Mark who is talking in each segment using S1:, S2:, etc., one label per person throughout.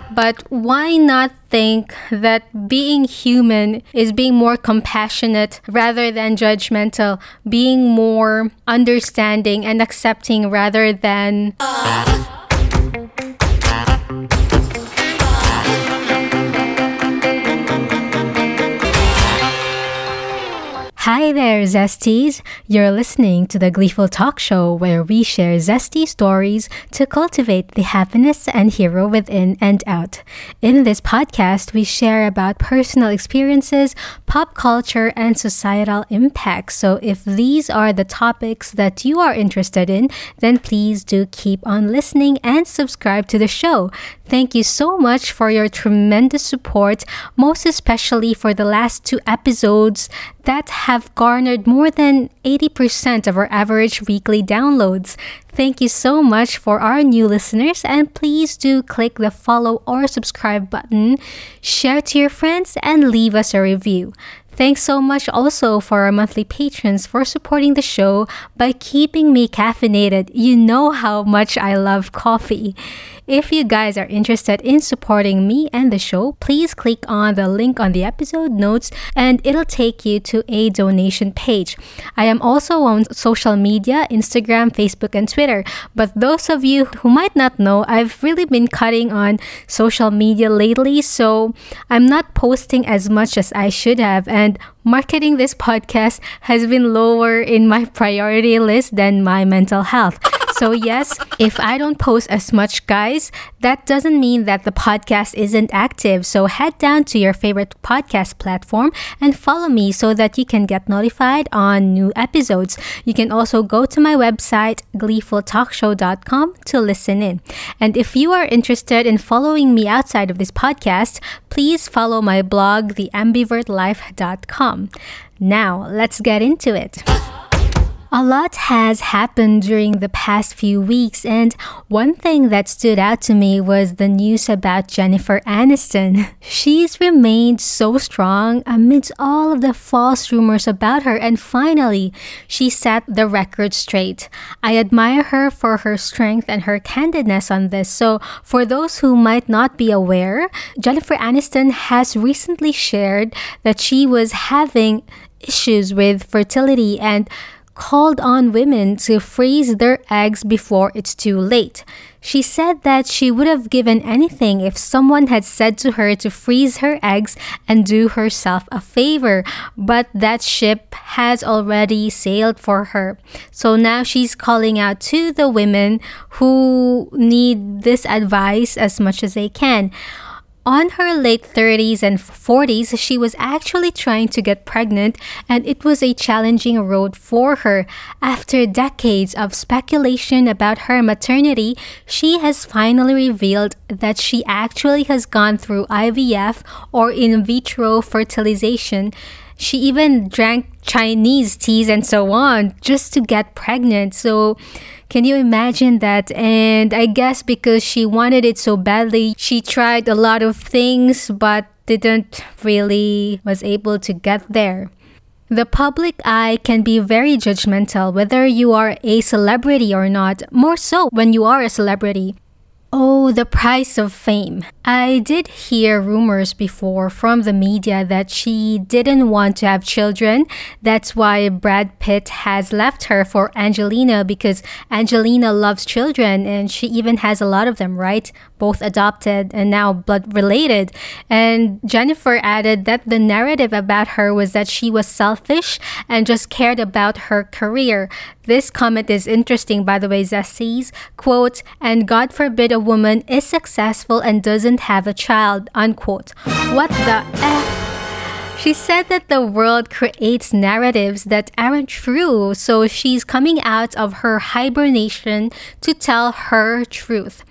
S1: But why not think that being human is being more compassionate rather than judgmental, being more understanding and accepting rather than Hi there, Zesties! You're listening to the Gleeful Talk Show where we share zesty stories to cultivate the happiness and hero within and out. In this podcast, we share about personal experiences, pop culture, and societal impacts. So if these are the topics that you are interested in, then please do keep on listening and subscribe to the show. Thank you so much for your tremendous support, most especially for the last 2 episodes that have garnered more than 80% of our average weekly downloads. Thank you so much for our new listeners, and please do click the follow or subscribe button, share to your friends, and leave us a review. Thanks so much also for our monthly patrons for supporting the show by keeping me caffeinated. You know how much I love coffee. If you guys are interested in supporting me and the show, please click on the link on the episode notes and it'll take you to a donation page. I am also on social media, Instagram, Facebook, and Twitter. But those of you who might not know, I've really been cutting on social media lately, so I'm not posting as much as I should have, and marketing this podcast has been lower in my priority list than my mental health. So yes, if I don't post as much, guys, that doesn't mean that the podcast isn't active. So head down to your favorite podcast platform and follow me so that you can get notified on new episodes. You can also go to my website, gleefultalkshow.com, to listen in. And if you are interested in following me outside of this podcast, please follow my blog, theambivertlife.com. Now, let's get into it. A lot has happened during the past few weeks, and one thing that stood out to me was the news about Jennifer Aniston. She's remained so strong amidst all of the false rumors about her, and finally, she set the record straight. I admire her for her strength and her candidness on this. So, for those who might not be aware, Jennifer Aniston has recently shared that she was having issues with fertility and called on women to freeze their eggs before it's too late. She said that she would have given anything if someone had said to her to freeze her eggs and do herself a favor, but that ship has already sailed for her. So now she's calling out to the women who need this advice as much as they can. On her late 30s and 40s, she was actually trying to get pregnant, and it was a challenging road for her. After decades of speculation about her maternity, she has finally revealed that she actually has gone through IVF, or in vitro fertilization. She even drank Chinese teas and so on just to get pregnant. So can you imagine that? And I guess because she wanted it so badly, she tried a lot of things but didn't really was able to get there. The public eye can be very judgmental whether you are a celebrity or not, more so when you are a celebrity. Oh, the price of fame. I did hear rumors before from the media that she didn't want to have children. That's why Brad Pitt has left her for Angelina, because Angelina loves children and she even has a lot of them, right? Both adopted and now blood related. And Jennifer added that the narrative about her was that she was selfish and just cared about her career. This comment is interesting, by the way, Zesties. Quote, "And God forbid a woman is successful and doesn't have a child," unquote. What the F? She said that the world creates narratives that aren't true, so she's coming out of her hibernation to tell her truth.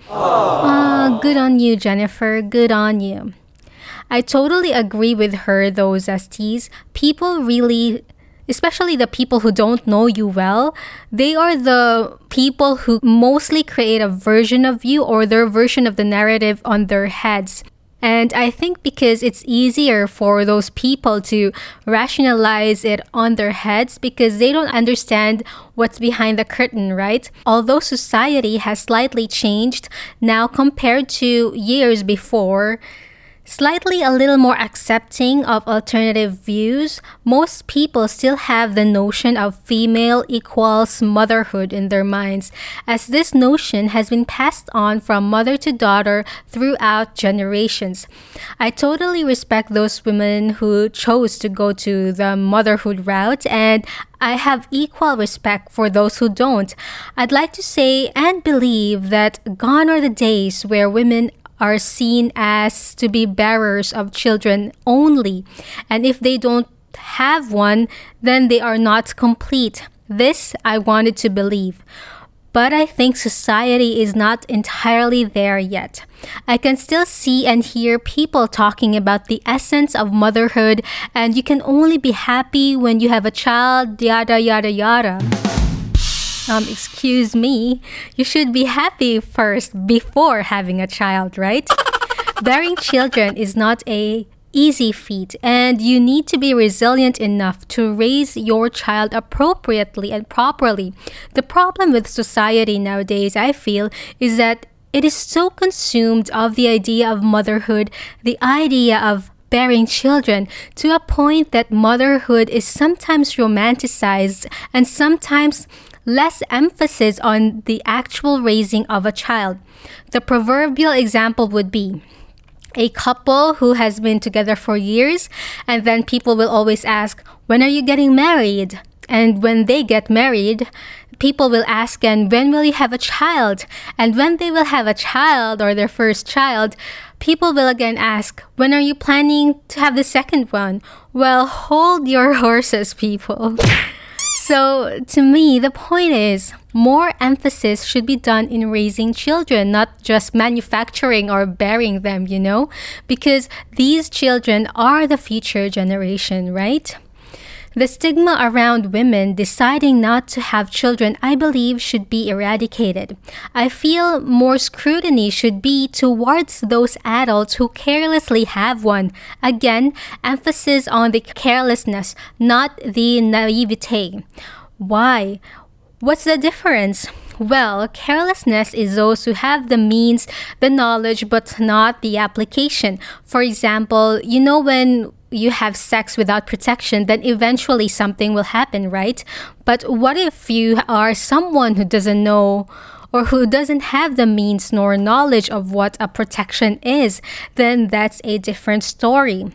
S1: Good on you, Jennifer. Good on you. I totally agree with her, though, Zesties. People really, especially the people who don't know you well, they are the people who mostly create a version of you or their version of the narrative on their heads. And I think because it's easier for those people to rationalize it on their heads because they don't understand what's behind the curtain, right? Although society has slightly changed now compared to years before, slightly a little more accepting of alternative views, most people still have the notion of female equals motherhood in their minds, as this notion has been passed on from mother to daughter throughout generations. I totally respect those women who chose to go to the motherhood route, and I have equal respect for those who don't. I'd like to say and believe that gone are the days where women are seen as to be bearers of children only. And if they don't have one, then they are not complete. This I wanted to believe. But I think society is not entirely there yet. I can still see and hear people talking about the essence of motherhood, and you can only be happy when you have a child, yada yada yada. Excuse me, you should be happy first before having a child, right? Bearing children is not a easy feat, and you need to be resilient enough to raise your child appropriately and properly. The problem with society nowadays, I feel, is that it is so consumed of the idea of motherhood, the idea of bearing children, to a point that motherhood is sometimes romanticized and sometimes less emphasis on the actual raising of a child. The proverbial example would be a couple who has been together for years, and then people will always ask, when are you getting married? And when they get married, people will ask, and when will you have a child? And when they will have a child or their first child, people will again ask, when are you planning to have the second one? Well, hold your horses, people. So, to me, the point is, more emphasis should be done in raising children, not just manufacturing or bearing them, because these children are the future generation, right? The stigma around women deciding not to have children, I believe, should be eradicated. I feel more scrutiny should be towards those adults who carelessly have one. Again, emphasis on the carelessness, not the naivete. Why? What's the difference? Well, carelessness is those who have the means, the knowledge, but not the application. For example, when you have sex without protection, then eventually something will happen, right? But what if you are someone who doesn't know or who doesn't have the means nor knowledge of what a protection is? Then that's a different story.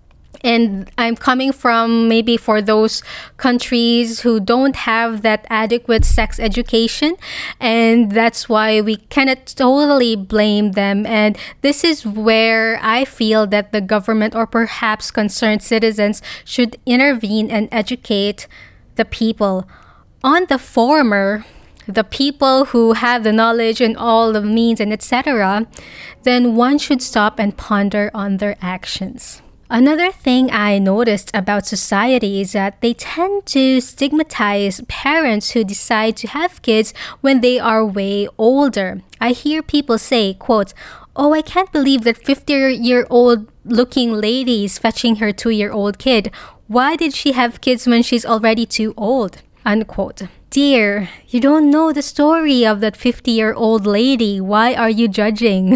S1: And I'm coming from maybe for those countries who don't have that adequate sex education. And that's why we cannot totally blame them. And this is where I feel that the government or perhaps concerned citizens should intervene and educate the people. On the former, the people who have the knowledge and all the means and etc., then one should stop and ponder on their actions. Another thing I noticed about society is that they tend to stigmatize parents who decide to have kids when they are way older. I hear people say, quote, "Oh, I can't believe that 50-year-old looking lady is fetching her 2-year-old kid. Why did she have kids when she's already too old?" Unquote. Dear, you don't know the story of that 50-year-old lady. Why are you judging?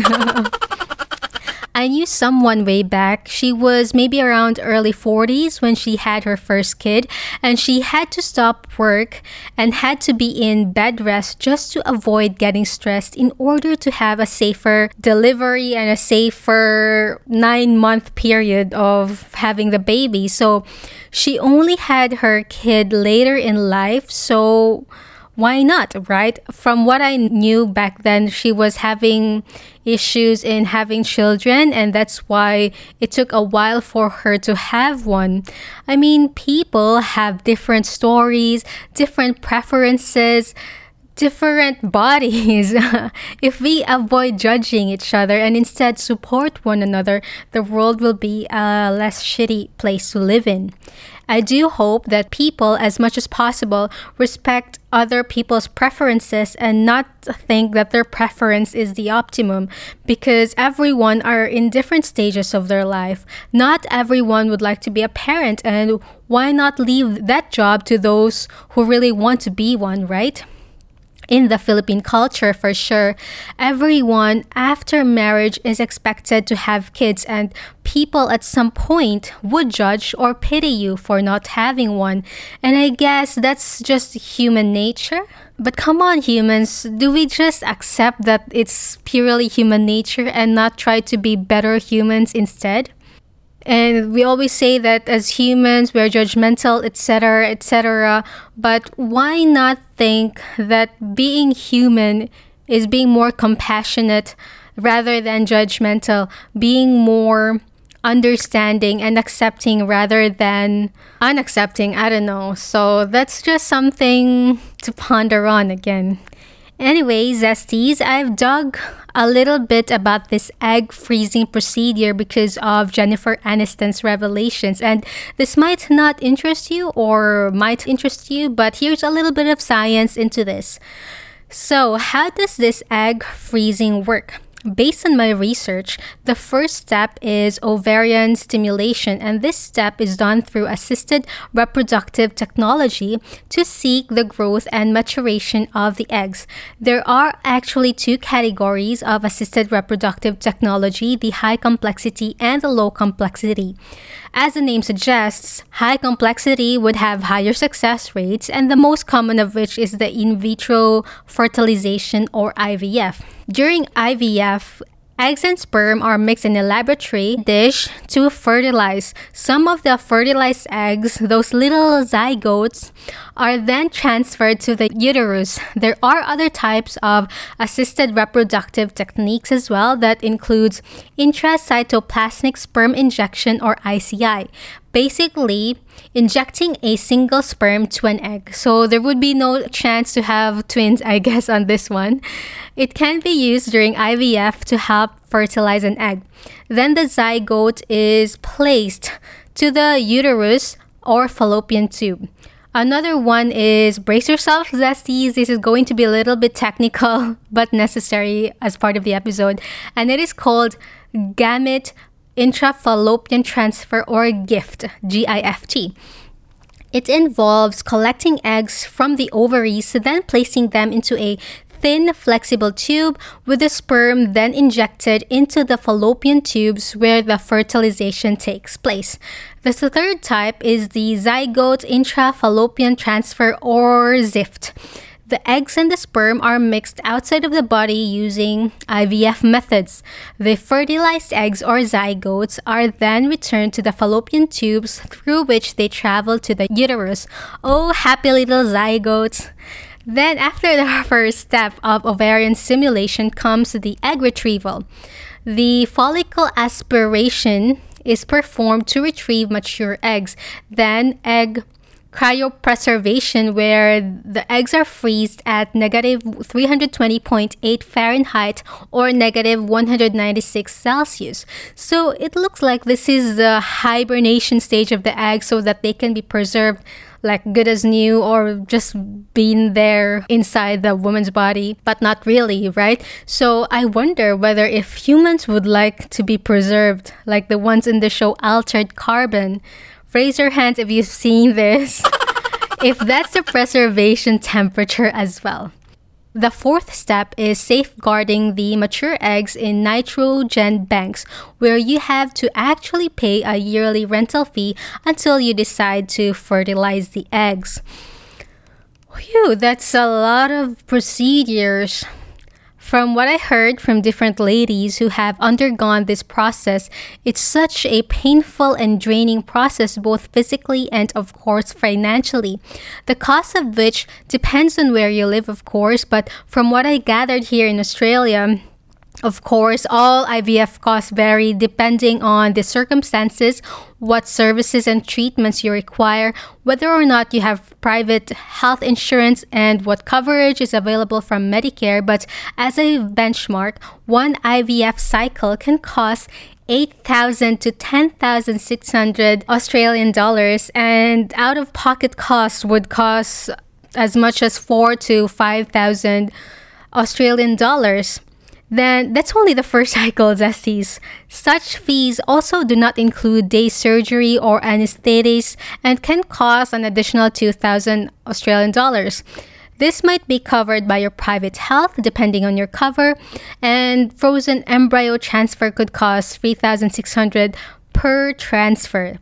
S1: I knew someone way back. She was maybe around early 40s when she had her first kid, and she had to stop work and had to be in bed rest just to avoid getting stressed in order to have a safer delivery and a safer 9-month period of having the baby. So she only had her kid later in life, so why not, right? From what I knew back then, she was having issues in having children, and that's why it took a while for her to have one. I mean, people have different stories, different preferences. different bodies. If we avoid judging each other and instead support one another, the world will be a less shitty place to live in. I do hope that people, as much as possible, respect other people's preferences and not think that their preference is the optimum, because everyone are in different stages of their life. Not everyone would like to be a parent, and why not leave that job to those who really want to be one, right? In the Philippine culture, for sure, everyone after marriage is expected to have kids, and people at some point would judge or pity you for not having one. And I guess that's just human nature. But come on, humans, do we just accept that it's purely human nature and not try to be better humans instead? And we always say that as humans, we're judgmental, etc., etc. But why not think that being human is being more compassionate rather than judgmental, being more understanding and accepting rather than unaccepting? I don't know. So that's just something to ponder on again. Anyway, Zesties, I've dug a little bit about this egg freezing procedure because of Jennifer Aniston's revelations. And this might not interest you or might interest you, but here's a little bit of science into this. So, how does this egg freezing work? Based on my research, the first step is ovarian stimulation, and this step is done through assisted reproductive technology to seek the growth and maturation of the eggs. There are actually two categories of assisted reproductive technology, the high complexity and the low complexity. As the name suggests, high complexity would have higher success rates, and the most common of which is the in vitro fertilization or IVF. During IVF, eggs and sperm are mixed in a laboratory dish to fertilize. Some of the fertilized eggs, those little zygotes, are then transferred to the uterus. There are other types of assisted reproductive techniques as well that includes intracytoplasmic sperm injection or ICI. Basically, injecting a single sperm to an egg. So there would be no chance to have twins, I guess, on this one. It can be used during IVF to help fertilize an egg. Then the zygote is placed to the uterus or fallopian tube. Another one is, brace yourself, Zesties. This is going to be a little bit technical, but necessary as part of the episode. And it is called gamete intrafallopian transfer or GIFT, GIFT. It involves collecting eggs from the ovaries, then placing them into a thin, flexible tube with the sperm then injected into the fallopian tubes where the fertilization takes place. The third type is the zygote intrafallopian transfer or ZIFT. The eggs and the sperm are mixed outside of the body using IVF methods. The fertilized eggs or zygotes are then returned to the fallopian tubes through which they travel to the uterus. Oh, happy little zygotes! Then after the first step of ovarian stimulation comes the egg retrieval. The follicle aspiration is performed to retrieve mature eggs. Then egg cryopreservation, where the eggs are freezed at negative 320.8 Fahrenheit or negative 196 Celsius. So it looks like this is the hibernation stage of the egg so that they can be preserved like good as new or just being there inside the woman's body, but not really, right? So I wonder whether if humans would like to be preserved like the ones in the show Altered Carbon. Raise your hands if you've seen this. If that's the preservation temperature as well. The fourth step is safeguarding the mature eggs in nitrogen banks, where you have to actually pay a yearly rental fee until you decide to fertilize the eggs. Whew, that's a lot of procedures. From what I heard from different ladies who have undergone this process, it's such a painful and draining process, both physically and, of course, financially. The cost of which depends on where you live, of course, but from what I gathered here in Australia, Of course, all IVF costs vary depending on the circumstances, what services and treatments you require, whether or not you have private health insurance, and what coverage is available from Medicare. But as a benchmark, one IVF cycle can cost 8,000 to 10,600 Australian dollars, and out-of-pocket costs would cost as much as 4 to 5,000 Australian dollars. Then that's only the first cycle, Zesties. Such fees also do not include day surgery or anesthetics and can cost an additional 2,000 Australian dollars. This might be covered by your private health depending on your cover, and frozen embryo transfer could cost 3,600 per transfer.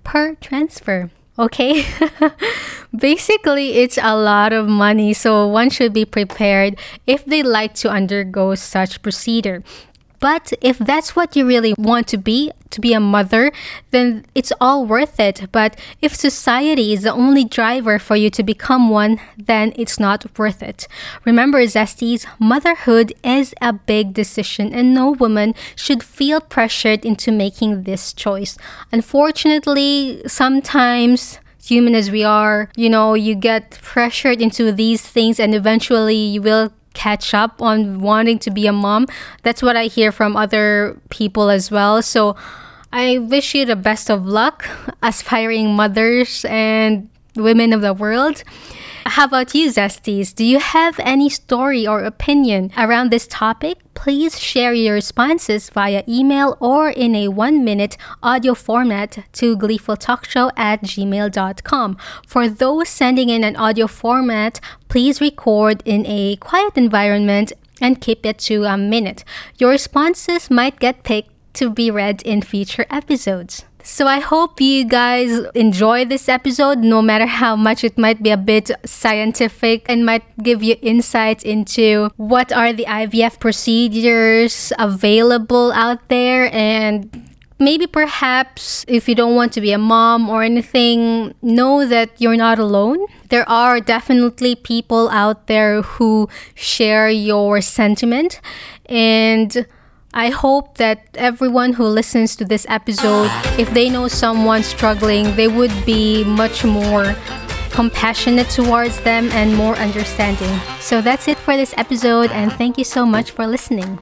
S1: Okay? Basically, it's a lot of money, so one should be prepared if they like to undergo such procedure. But if that's what you really want to be a mother, then it's all worth it. But if society is the only driver for you to become one, then it's not worth it. Remember, Zesties, motherhood is a big decision and no woman should feel pressured into making this choice. Unfortunately, sometimes, human as we are, you get pressured into these things and eventually you will catch up on wanting to be a mom. That's what I hear from other people as well. So I wish you the best of luck, aspiring mothers and women of the world. How about you, Zesties? Do you have any story or opinion around this topic? Please share your responses via email or in a 1-minute audio format to gleefultalkshow@gmail.com. For those sending in an audio format, please record in a quiet environment and keep it to a minute. Your responses might get picked to be read in future episodes. So I hope you guys enjoy this episode, no matter how much it might be a bit scientific and might give you insights into what are the IVF procedures available out there. And maybe perhaps if you don't want to be a mom or anything, know that you're not alone. There are definitely people out there who share your sentiment, and I hope that everyone who listens to this episode, if they know someone struggling, they would be much more compassionate towards them and more understanding. So that's it for this episode, and thank you so much for listening.